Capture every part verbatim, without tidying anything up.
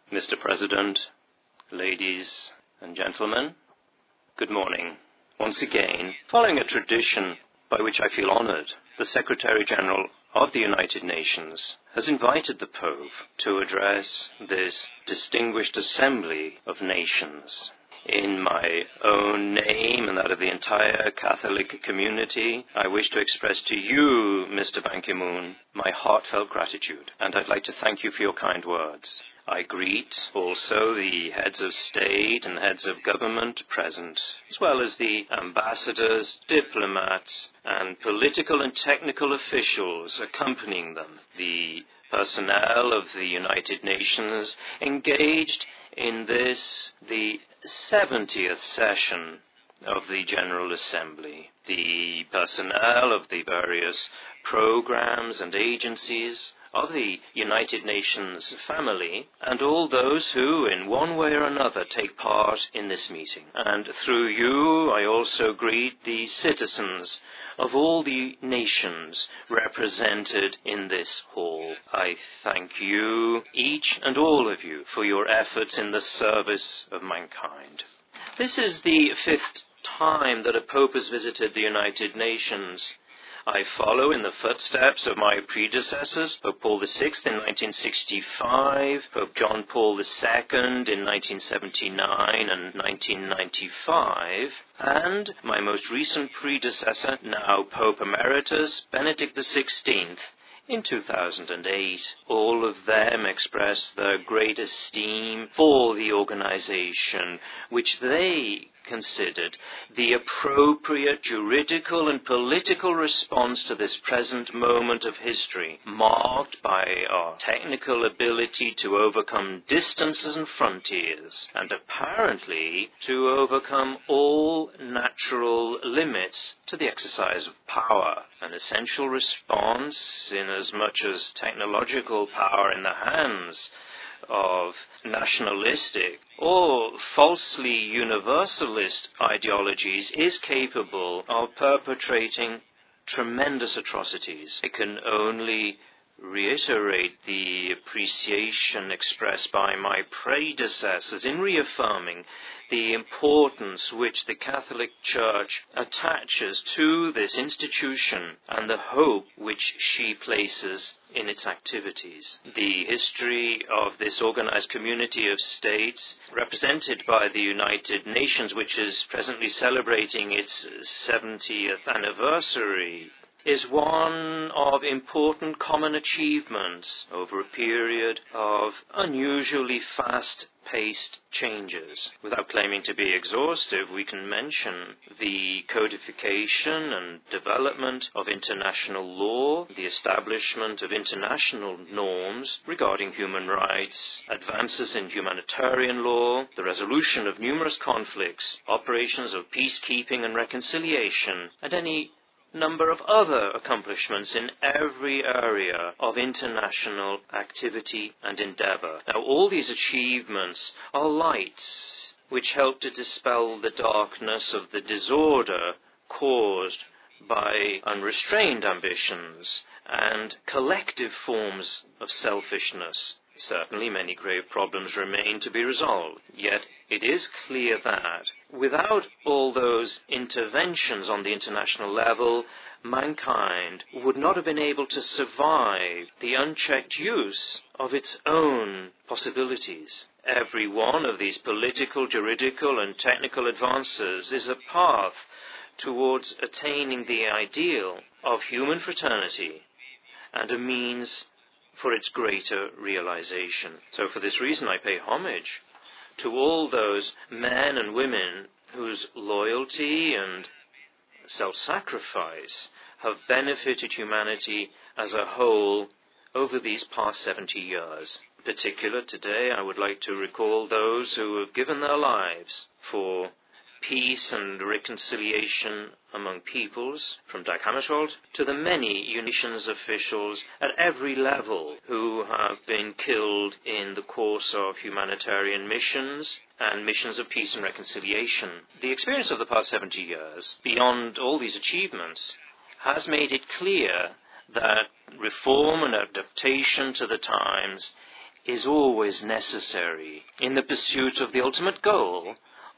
Mister President, ladies and gentlemen, good morning. Once again, following a tradition by which I feel honored, the Secretary-General of the United Nations has invited the Pope to address this distinguished assembly of nations. In my own name and that of the entire Catholic community, I wish to express to you, Mister Ban Ki-moon, my heartfelt gratitude, and I'd like to thank you for your kind words. I greet also the heads of state and heads of government present, as well as the ambassadors, diplomats, and political and technical officials accompanying them, the personnel of the United Nations engaged in this, the seventieth session of the General Assembly, the personnel of the various programs and agencies of the United Nations family, and all those who, in one way or another, take part in this meeting. And through you, I also greet the citizens of all the nations represented in this hall. I thank you, each and all of you, for your efforts in the service of mankind. This is the fifth time that a Pope has visited the United Nations. I follow in the footsteps of my predecessors, Pope Paul the Sixth in nineteen sixty-five, Pope John Paul the Second in nineteen seventy-nine and nineteen ninety-five, and my most recent predecessor, now Pope Emeritus, Benedict the Sixteenth, in two thousand eight. All of them express their great esteem for the organization, which they considered the appropriate juridical and political response to this present moment of history, marked by our technical ability to overcome distances and frontiers, and apparently to overcome all natural limits to the exercise of power. An essential response, inasmuch as technological power in the hands of nationalistic or falsely universalist ideologies is capable of perpetrating tremendous atrocities. It can only reiterate the appreciation expressed by my predecessors in reaffirming the importance which the Catholic Church attaches to this institution and the hope which she places in its activities. The history of this organized community of states, represented by the United Nations, which is presently celebrating its seventieth anniversary, is one of important common achievements over a period of unusually fast-paced changes. Without claiming to be exhaustive, we can mention the codification and development of international law, the establishment of international norms regarding human rights, advances in humanitarian law, the resolution of numerous conflicts, operations of peacekeeping and reconciliation, and any number of other accomplishments in every area of international activity and endeavor. Now, all these achievements are lights which help to dispel the darkness of the disorder caused by unrestrained ambitions and collective forms of selfishness. Certainly many grave problems remain to be resolved, yet it is clear that without all those interventions on the international level, mankind would not have been able to survive the unchecked use of its own possibilities. Every one of these political, juridical, and technical advances is a path towards attaining the ideal of human fraternity and a means for its greater realization. So for this reason I pay homage to all those men and women whose loyalty and self-sacrifice have benefited humanity as a whole over these past seventy years. In particular, today I would like to recall those who have given their lives for peace and reconciliation among peoples, from Dag Hammarskjöld to the many nations officials at every level who have been killed in the course of humanitarian missions and missions of peace and reconciliation. The experience of the past seventy years, beyond all these achievements, has made it clear that reform and adaptation to the times is always necessary in the pursuit of the ultimate goal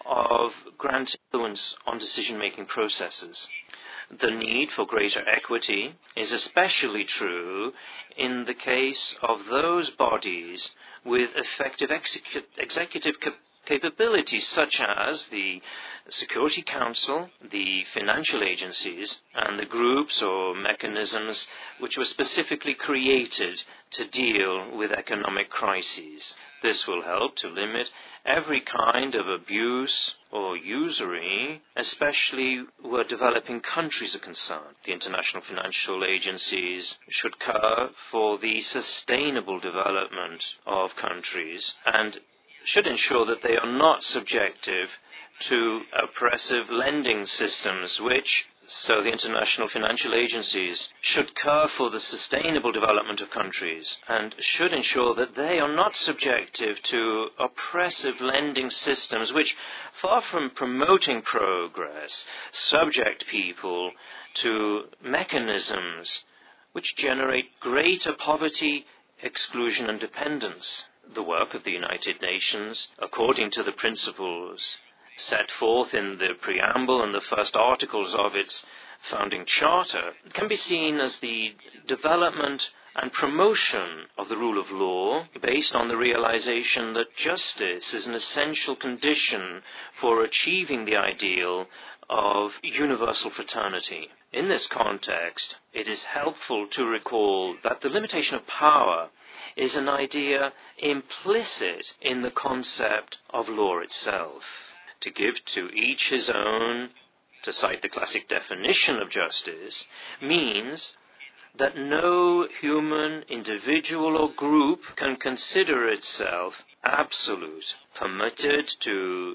of granting influence on decision-making processes. The need for greater equity is especially true in the case of those bodies with effective execu- executive cap- capabilities such as the Security Council, the financial agencies, and the groups or mechanisms which were specifically created to deal with economic crises. This will help to limit every kind of abuse or usury, especially where developing countries are concerned. The international financial agencies should care for the sustainable development of countries and should ensure that they are not subjective to oppressive lending systems, which, so the international financial agencies should care for the sustainable development of countries and should ensure that they are not subjective to oppressive lending systems which, far from promoting progress, subject people to mechanisms which generate greater poverty, exclusion and dependence. The work of the United Nations, according to the principles set forth in the preamble and the first articles of its founding charter, can be seen as the development and promotion of the rule of law based on the realization that justice is an essential condition for achieving the ideal of universal fraternity. In this context, it is helpful to recall that the limitation of power is an idea implicit in the concept of law itself. To give to each his own, to cite the classic definition of justice, means that no human individual or group can consider itself absolute, permitted to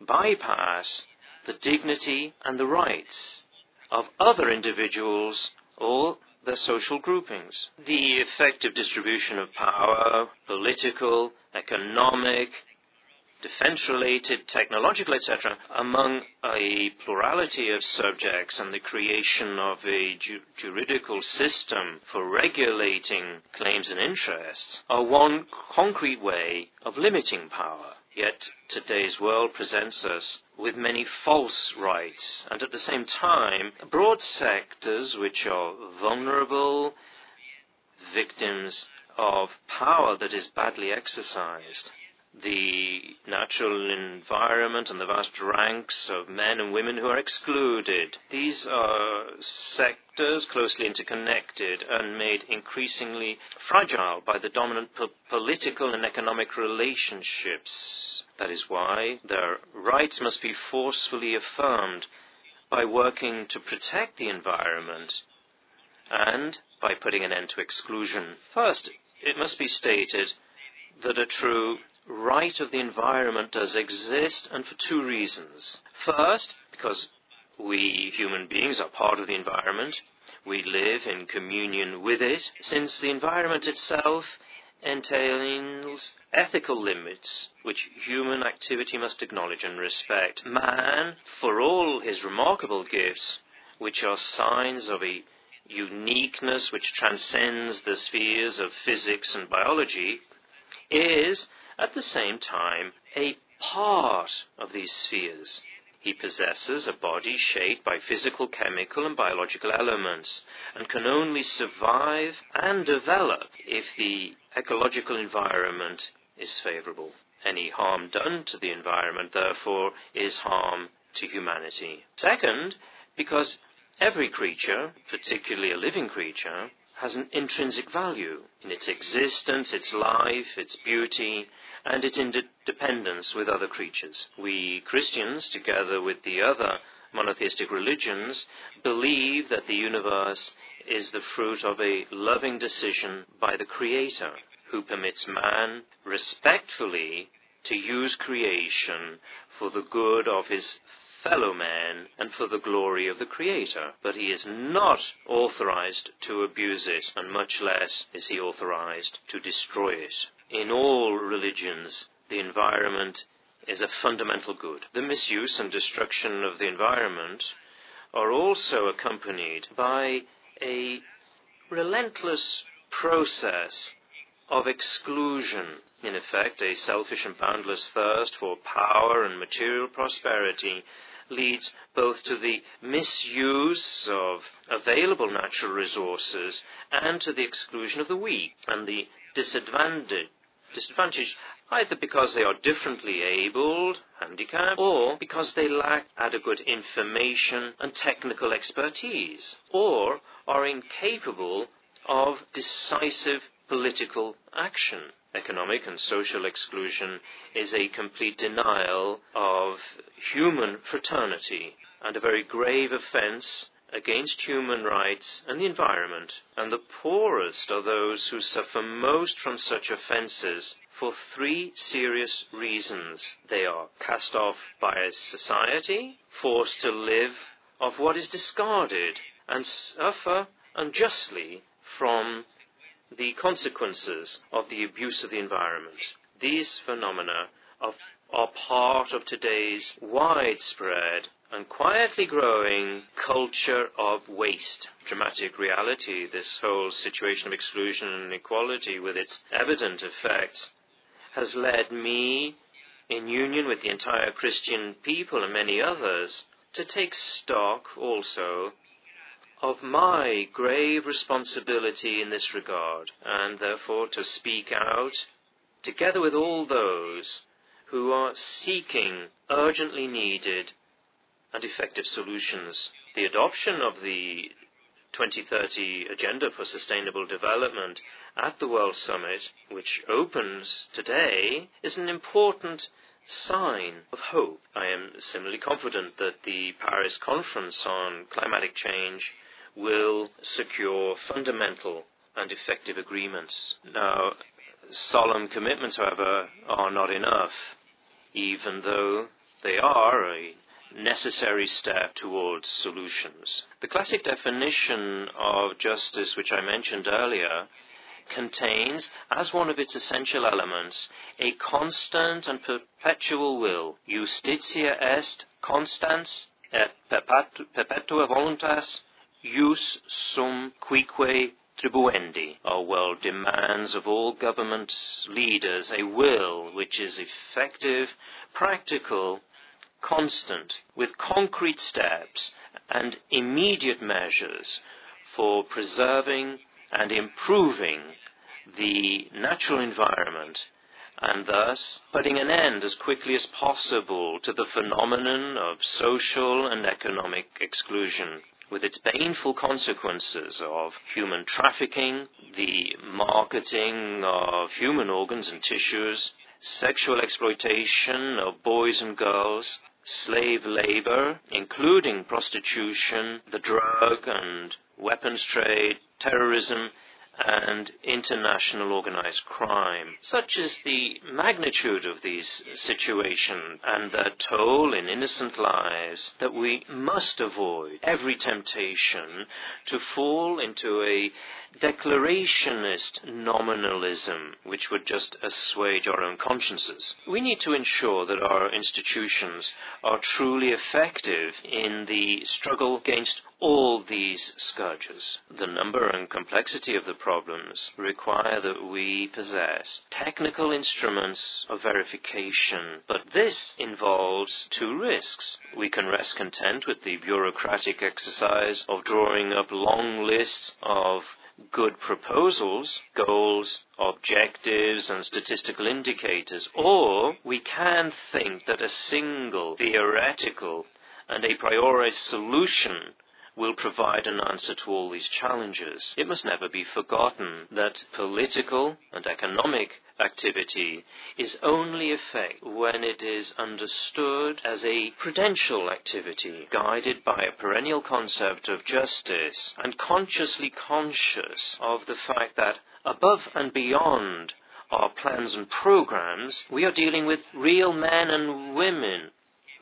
bypass the dignity and the rights of other individuals or their social groupings. The effective distribution of power, political, economic, defense-related, technological, et cetera, among a plurality of subjects and the creation of a ju- juridical system for regulating claims and interests are one concrete way of limiting power. Yet today's world presents us with many false rights and at the same time broad sectors which are vulnerable, victims of power that is badly exercised. The natural environment and the vast ranks of men and women who are excluded. These are sectors closely interconnected and made increasingly fragile by the dominant po- political and economic relationships. That is why their rights must be forcefully affirmed by working to protect the environment and by putting an end to exclusion. First, it must be stated that a true right of the environment does exist, and for two reasons. First, because we human beings are part of the environment. We live in communion with it, since the environment itself entails ethical limits which human activity must acknowledge and respect. Man, for all his remarkable gifts, which are signs of a uniqueness which transcends the spheres of physics and biology, is at the same time a part of these spheres. He possesses a body shaped by physical, chemical, and biological elements, and can only survive and develop if the ecological environment is favorable. Any harm done to the environment, therefore, is harm to humanity. Second, because every creature, particularly a living creature, has an intrinsic value in its existence, its life, its beauty, and its interdependence with other creatures. We Christians, together with the other monotheistic religions, believe that the universe is the fruit of a loving decision by the Creator, who permits man respectfully to use creation for the good of his fellow man and for the glory of the Creator. But he is not authorized to abuse it, and much less is he authorized to destroy it. In all religions, the environment is a fundamental good. The misuse and destruction of the environment are also accompanied by a relentless process of exclusion In effect, a selfish and boundless thirst for power and material prosperity leads both to the misuse of available natural resources and to the exclusion of the weak and the disadvantaged, disadvantaged either because they are differently abled, handicapped, or because they lack adequate information and technical expertise, or are incapable of decisive political action. Economic and social exclusion is a complete denial of human fraternity and a very grave offense against human rights and the environment. And the poorest are those who suffer most from such offenses for three serious reasons. They are cast off by society, forced to live off what is discarded, and suffer unjustly from the consequences of the abuse of the environment. These phenomena are, are part of today's widespread and quietly growing culture of waste. Dramatic reality, this whole situation of exclusion and inequality with its evident effects, has led me, in union with the entire Christian people and many others, to take stock also of my grave responsibility in this regard, and therefore to speak out, together with all those who are seeking urgently needed and effective solutions. The adoption of the twenty thirty Agenda for Sustainable Development at the World Summit, which opens today, is an important sign of hope. I am similarly confident that the Paris Conference on Climatic Change will secure fundamental and effective agreements. Now, solemn commitments, however, are not enough, even though they are a necessary step towards solutions. The classic definition of justice, which I mentioned earlier, contains, as one of its essential elements, a constant and perpetual will. Justitia est constans et perpetua voluntas jus sum quique tribuendi. Our world demands of all government leaders a will which is effective, practical, constant, with concrete steps and immediate measures for preserving and improving the natural environment, and thus putting an end as quickly as possible to the phenomenon of social and economic exclusion, with its painful consequences of human trafficking, the marketing of human organs and tissues, sexual exploitation of boys and girls, slave labor, including prostitution, the drug and weapons trade, terrorism, and international organized crime. Such is the magnitude of these situations and their toll in innocent lives that we must avoid every temptation to fall into a declarationist nominalism which would just assuage our own consciences. We need to ensure that our institutions are truly effective in the struggle against all these scourges. The number and complexity of the problems require that we possess technical instruments of verification, but this involves two risks. We can rest content with the bureaucratic exercise of drawing up long lists of good proposals, goals, objectives, and statistical indicators, or we can think that a single theoretical and a priori solution will provide an answer to all these challenges. It must never be forgotten that political and economic activity is only effective when it is understood as a prudential activity, guided by a perennial concept of justice, and consciously conscious of the fact that above and beyond our plans and programs, we are dealing with real men and women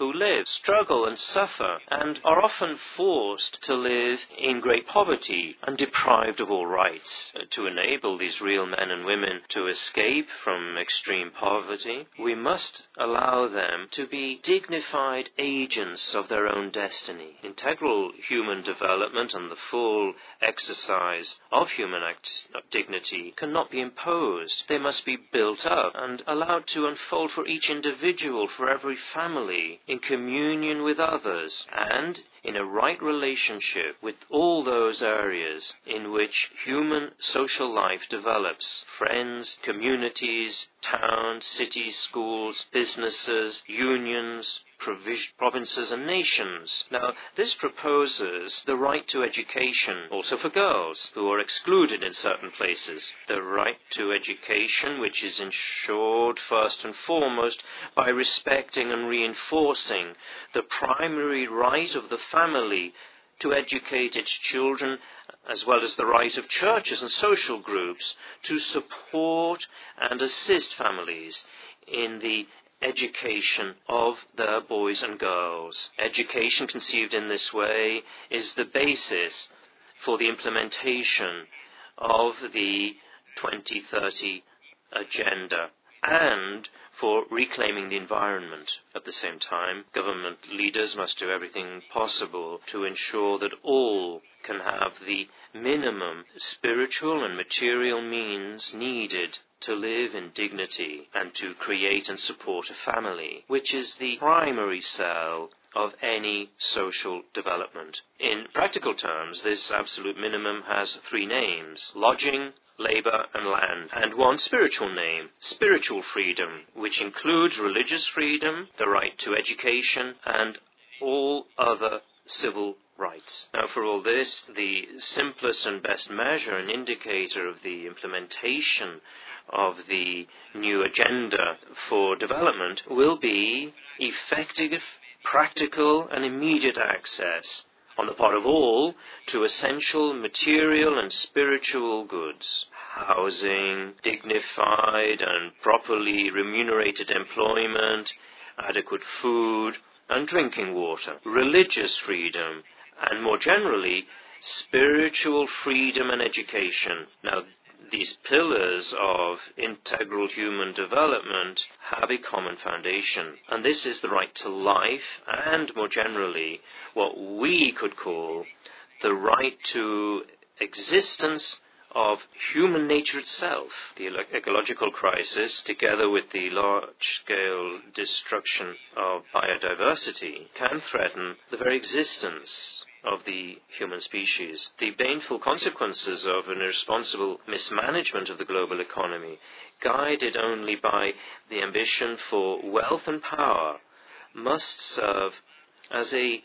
who live, struggle and suffer, and are often forced to live in great poverty and deprived of all rights. To enable these real men and women to escape from extreme poverty, we must allow them to be dignified agents of their own destiny. Integral human development and the full exercise of human act- dignity cannot be imposed. They must be built up and allowed to unfold for each individual, for every family, in communion with others, and in a right relationship with all those areas in which human social life develops: friends, communities, towns, cities, schools, businesses, unions, provinces and nations. Now, this proposes the right to education, also for girls, who are excluded in certain places. The right to education, which is ensured first and foremost by respecting and reinforcing the primary right of the family to educate its children, as well as the right of churches and social groups to support and assist families in the education of their boys and girls. Education conceived in this way is the basis for the implementation of the twenty thirty agenda and for reclaiming the environment. At the same time, government leaders must do everything possible to ensure that all can have the minimum spiritual and material means needed to live in dignity and to create and support a family, which is the primary cell of any social development. In practical terms, this absolute minimum has three names: lodging, labor and land, and one spiritual name: spiritual freedom, which includes religious freedom, the right to education, and all other civil rights. Now, for all this, the simplest and best measure and indicator of the implementation of the new agenda for development will be effective, practical and immediate access on the part of all to essential material and spiritual goods: housing, dignified and properly remunerated employment, adequate food and drinking water, religious freedom, and more generally, spiritual freedom and education. Now, these pillars of integral human development have a common foundation, and this is the right to life and, more generally, what we could call the right to existence of human nature itself. The ecological crisis, together with the large-scale destruction of biodiversity, can threaten the very existence of the human species. The baneful consequences of an irresponsible mismanagement of the global economy, guided only by the ambition for wealth and power, must serve as a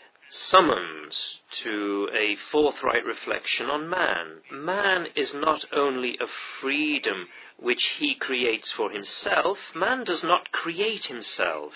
summons to a forthright reflection on man. Man is not only a freedom which he creates for himself. Man does not create himself.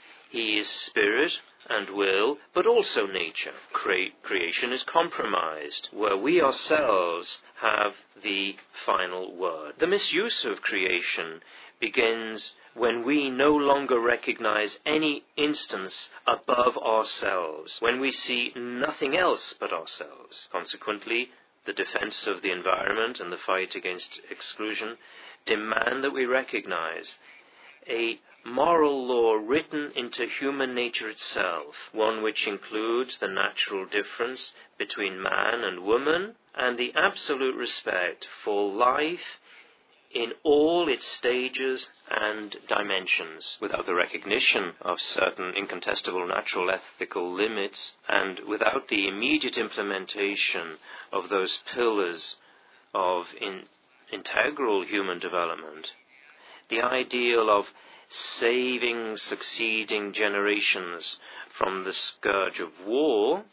He is spirit and will, but also nature. Cre- creation is compromised, where we ourselves have the final word. The misuse of creation begins when we no longer recognize any instance above ourselves, when we see nothing else but ourselves. Consequently, the defense of the environment and the fight against exclusion demand that we recognize a moral law written into human nature itself, one which includes the natural difference between man and woman and the absolute respect for life in all its stages and dimensions. Without the recognition of certain incontestable natural ethical limits, and without the immediate implementation of those pillars of in, integral human development, the ideal of saving succeeding generations from the scourge of war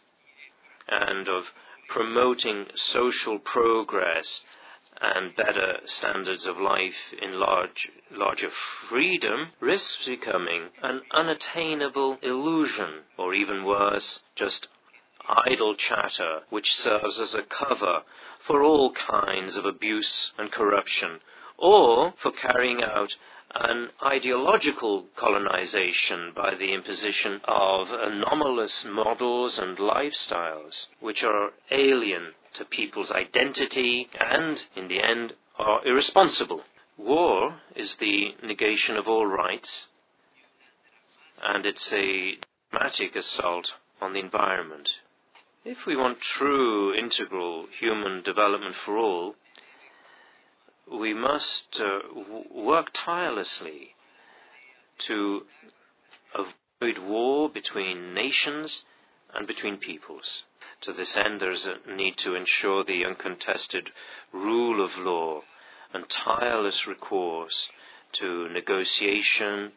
and of promoting social progress and better standards of life in large, larger freedom risks becoming an unattainable illusion, or even worse, just idle chatter which serves as a cover for all kinds of abuse and corruption, or for carrying out an ideological colonization by the imposition of anomalous models and lifestyles which are alien to people's identity and, in the end, are irresponsible. War is the negation of all rights, and it's a dramatic assault on the environment. If we want true integral human development for all, we must uh, w- work tirelessly to avoid war between nations and between peoples. To this end, there is a need to ensure the uncontested rule of law and tireless recourse to negotiation,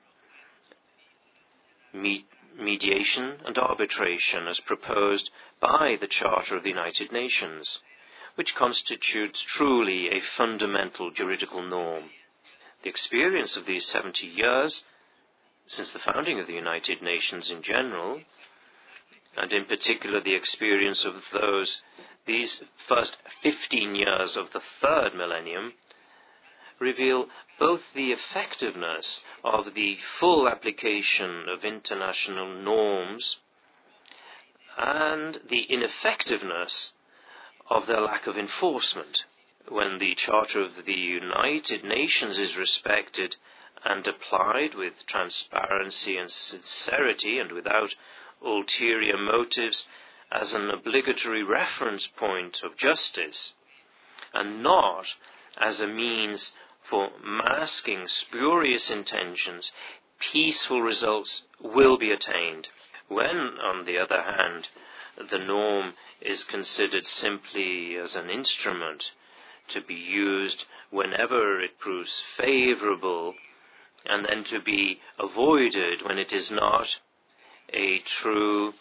me- mediation and arbitration as proposed by the Charter of the United Nations, which constitutes truly a fundamental juridical norm. The experience of these seventy years, since the founding of the United Nations in general, and in particular the experience of those, these first fifteen years of the third millennium, reveal both the effectiveness of the full application of international norms and the ineffectiveness of their lack of enforcement. When the Charter of the United Nations is respected and applied with transparency and sincerity and without ulterior motives as an obligatory reference point of justice, and not as a means for masking spurious intentions, peaceful results will be attained. When, on the other hand, the norm is considered simply as an instrument to be used whenever it proves favorable, and then to be avoided when it is not, a true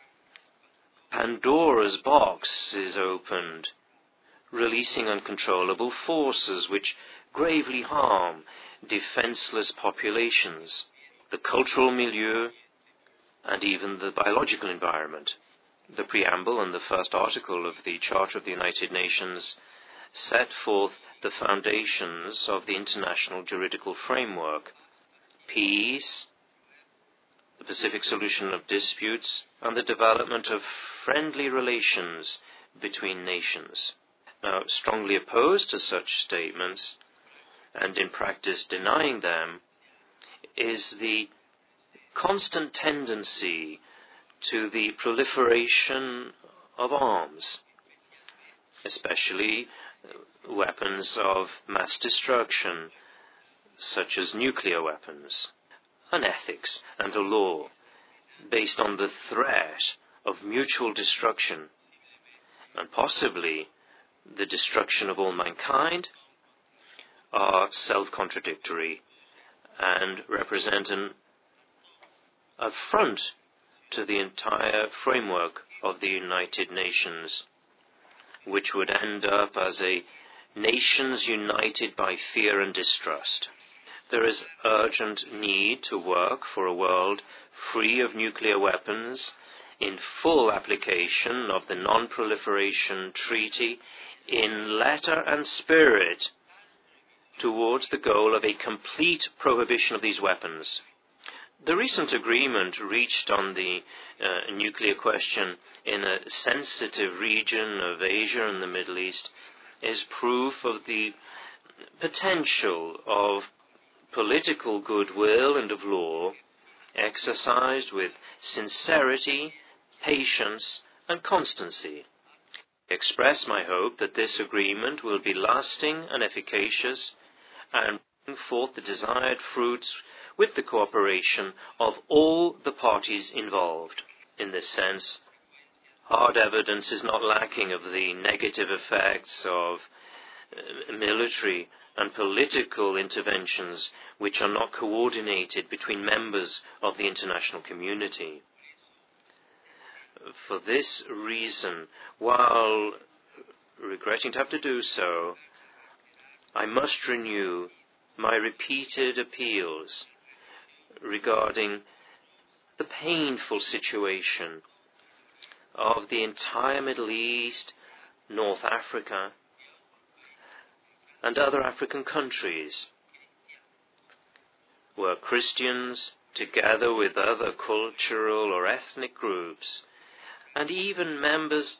Pandora's box is opened, releasing uncontrollable forces which gravely harm defenseless populations, the cultural milieu, and even the biological environment. The preamble and the first article of the Charter of the United Nations set forth the foundations of the international juridical framework: peace, the pacific solution of disputes, and the development of friendly relations between nations. Now, strongly opposed to such statements, and in practice denying them, is the constant tendency to the proliferation of arms, especially weapons of mass destruction, such as nuclear weapons, an ethics and a law based on the threat of mutual destruction, and possibly the destruction of all mankind, are self-contradictory and represent an affront to the entire framework of the United Nations, which would end up as a nations united by fear and distrust. There is urgent need to work for a world free of nuclear weapons in full application of the Non-Proliferation Treaty in letter and spirit towards the goal of a complete prohibition of these weapons. The recent agreement reached on the uh, nuclear question in a sensitive region of Asia and the Middle East is proof of the potential of political goodwill and of law exercised with sincerity, patience, and constancy. I express my hope that this agreement will be lasting and efficacious and bring forth the desired fruits with the cooperation of all the parties involved. In this sense, hard evidence is not lacking of the negative effects of uh, military and political interventions which are not coordinated between members of the international community. For this reason, while regretting to have to do so, I must renew my repeated appeals regarding the painful situation of the entire Middle East, North Africa, and other African countries, were Christians together with other cultural or ethnic groups, and even members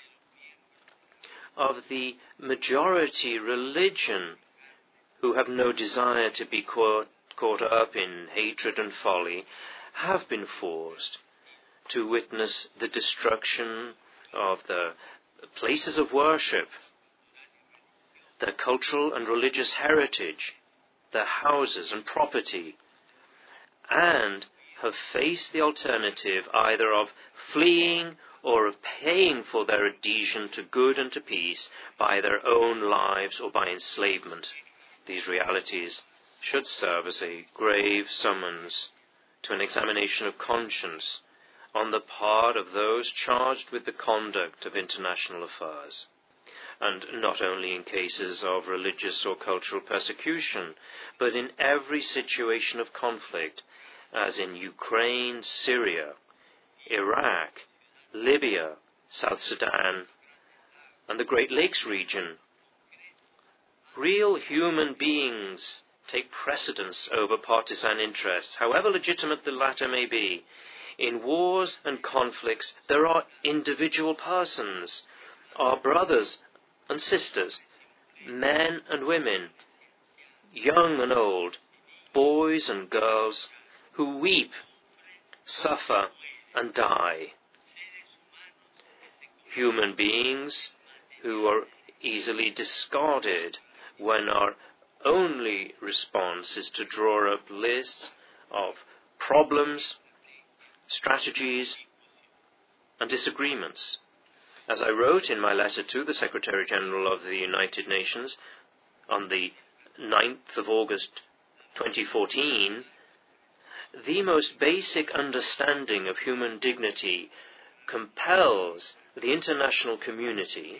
of the majority religion who have no desire to be caught, caught up in hatred and folly, have been forced to witness the destruction of the places of worship, their cultural and religious heritage, their houses and property, and have faced the alternative either of fleeing or of paying for their adhesion to good and to peace by their own lives or by enslavement. These realities should serve as a grave summons to an examination of conscience on the part of those charged with the conduct of international affairs, and not only in cases of religious or cultural persecution, but in every situation of conflict, as in Ukraine, Syria, Iraq, Libya, South Sudan, and the Great Lakes region. Real human beings take precedence over partisan interests, however legitimate the latter may be. In wars and conflicts, there are individual persons, our brothers and sisters, men and women, young and old, boys and girls, who weep, suffer, and die. Human beings who are easily discarded when our only response is to draw up lists of problems, strategies, and disagreements. As I wrote in my letter to the Secretary-General of the United Nations on the ninth of August twenty fourteen, the most basic understanding of human dignity compels the international community,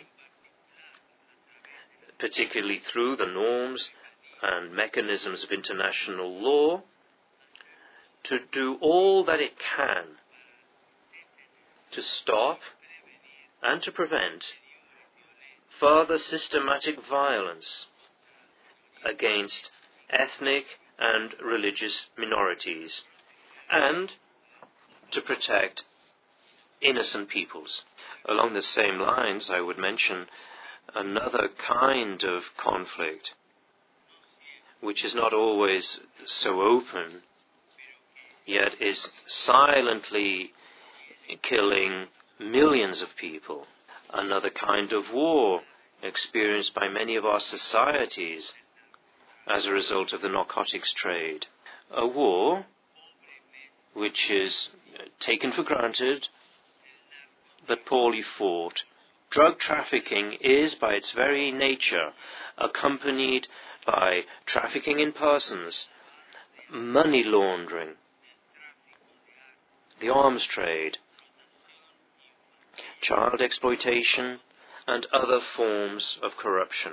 particularly through the norms and mechanisms of international law, to do all that it can to stop and to prevent further systematic violence against ethnic and religious minorities, and to protect innocent peoples. Along the same lines, I would mention another kind of conflict, which is not always so open, yet is silently killing millions of people. Another kind of war experienced by many of our societies as a result of the narcotics trade. A war which is taken for granted but poorly fought. Drug trafficking is, by its very nature, accompanied by trafficking in persons, money laundering, the arms trade, child exploitation, and other forms of corruption.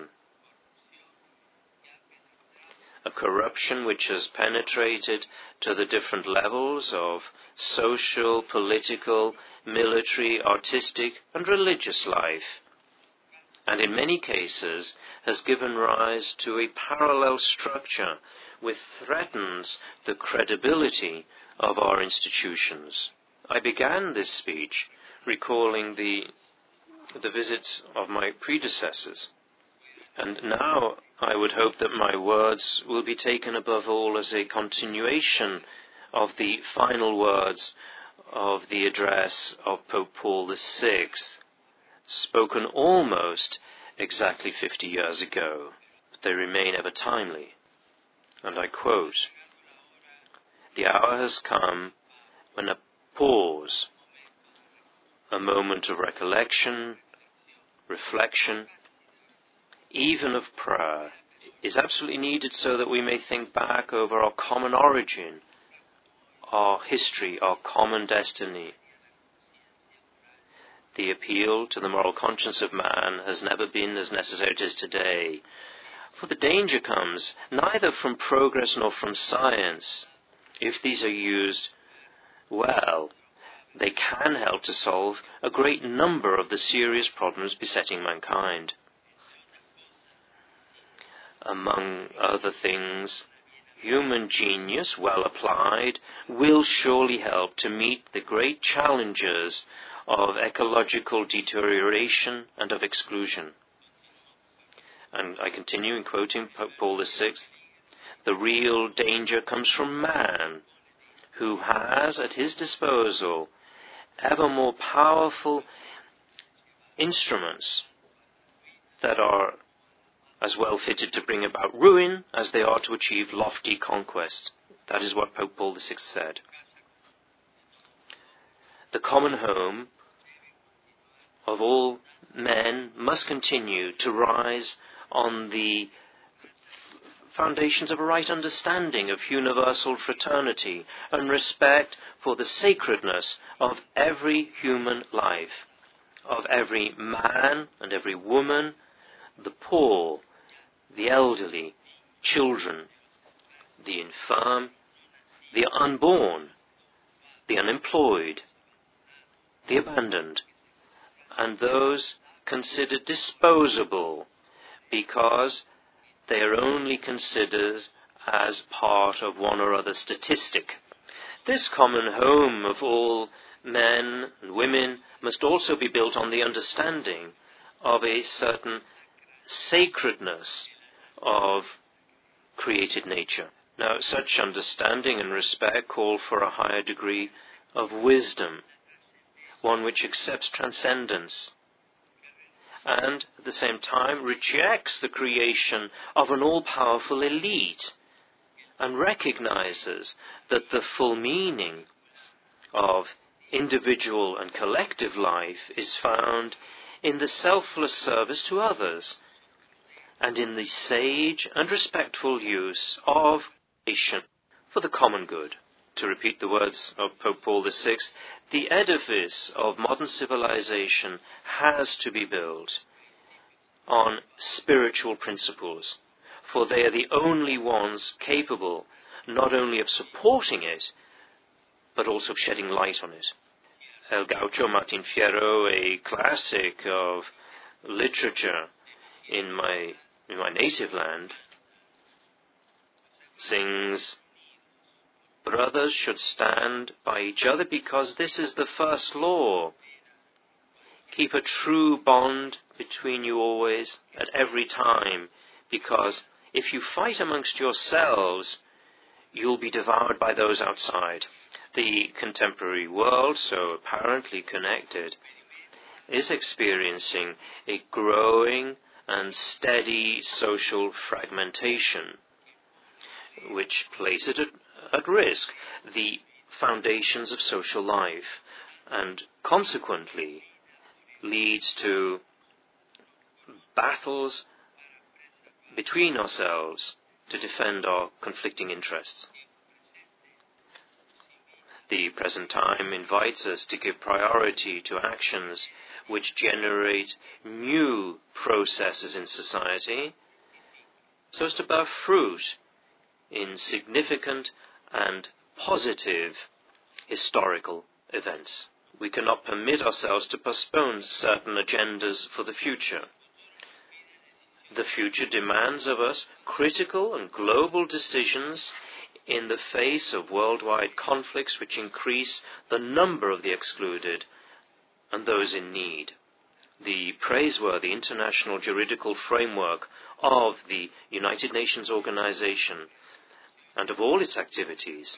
A corruption which has penetrated to the different levels of social, political, military, artistic, and religious life, and in many cases has given rise to a parallel structure which threatens the credibility of our institutions. I began this speech recalling the, the visits of my predecessors, and now I would hope that my words will be taken above all as a continuation of the final words of the address of Pope Paul the Sixth, spoken almost exactly fifty years ago, but they remain ever timely. And I quote, "The hour has come when a pause, a moment of recollection, reflection, even of prayer, is absolutely needed so that we may think back over our common origin, our history, our common destiny. The appeal to the moral conscience of man has never been as necessary as it is today, for the danger comes neither from progress nor from science. If these are used well, they can help to solve a great number of the serious problems besetting mankind. Among other things, human genius, well applied, will surely help to meet the great challenges of ecological deterioration and of exclusion. And I continue in quoting Pope Paul the Sixth, the real danger comes from man, who has at his disposal ever more powerful instruments that are as well fitted to bring about ruin as they are to achieve lofty conquest. That is what Pope Paul the Sixth said. The common home of all men must continue to rise on the foundations of a right understanding of universal fraternity and respect for the sacredness of every human life, of every man and every woman, the poor, the elderly, children, the infirm, the unborn, the unemployed, the abandoned, and those considered disposable because they are only considered as part of one or other statistic. This common home of all men and women must also be built on the understanding of a certain sacredness of created nature. Now, such understanding and respect call for a higher degree of wisdom, one which accepts transcendence, and at the same time rejects the creation of an all-powerful elite and recognizes that the full meaning of individual and collective life is found in the selfless service to others and in the sage and respectful use of creation for the common good. To repeat the words of Pope Paul the Sixth, the edifice of modern civilization has to be built on spiritual principles, for they are the only ones capable not only of supporting it, but also of shedding light on it. El Gaucho Martin Fierro, a classic of literature in my, in my native land, sings, brothers should stand by each other because this is the first law. Keep a true bond between you always, at every time, because if you fight amongst yourselves, you'll be devoured by those outside. The contemporary world, so apparently connected, is experiencing a growing and steady social fragmentation, which places it at, at risk the foundations of social life, and consequently leads to battles between ourselves to defend our conflicting interests. The present time invites us to give priority to actions which generate new processes in society, so as to bear fruit in significant and positive historical events. We cannot permit ourselves to postpone certain agendas for the future. The future demands of us critical and global decisions in the face of worldwide conflicts which increase the number of the excluded and those in need. The praiseworthy international juridical framework of the United Nations Organization and of all its activities,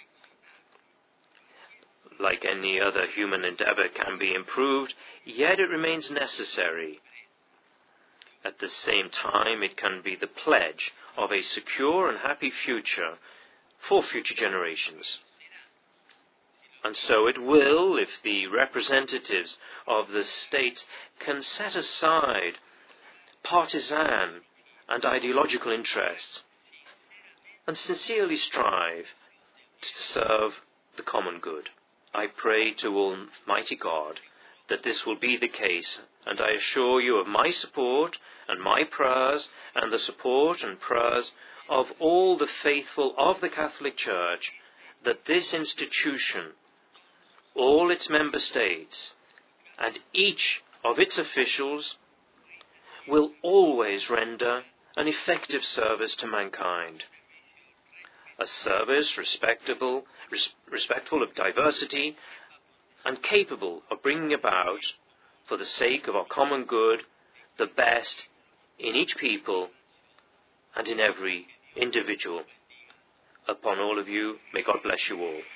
like any other human endeavor, can be improved, yet it remains necessary. At the same time, it can be the pledge of a secure and happy future for future generations. And so it will, if the representatives of the states can set aside partisan and ideological interests and sincerely strive to serve the common good. I pray to Almighty God that this will be the case, and I assure you of my support and my prayers and the support and prayers of all the faithful of the Catholic Church, that this institution, all its member states, and each of its officials will always render an effective service to mankind. a service respectable, res- respectful of diversity, and capable of bringing about, for the sake of our common good, the best in each people and in every individual. Upon all of you, may God bless you all.